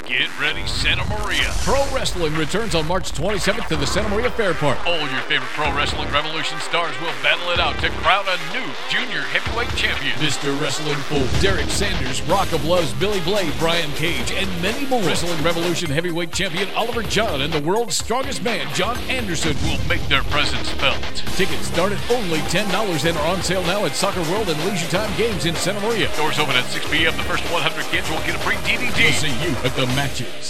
Get ready, Santa Maria. Pro Wrestling returns on March 27th to the Santa Maria Fair Park. All your favorite Pro Wrestling Revolution stars will battle it out to crown a new junior heavyweight champion. Mr. Wrestling Fool, Derek Sanders, Rock of Love's Billy Blade, Brian Cage, and many more. Wrestling Revolution heavyweight champion Oliver John and the world's strongest man, John Anderson, will make their presence felt. Tickets start at only $10 and are on sale now at Soccer World and Leisure Time Games in Santa Maria. Doors open at 6 p.m. The first 100 kids will get a free DVD. We'll see you at the matches.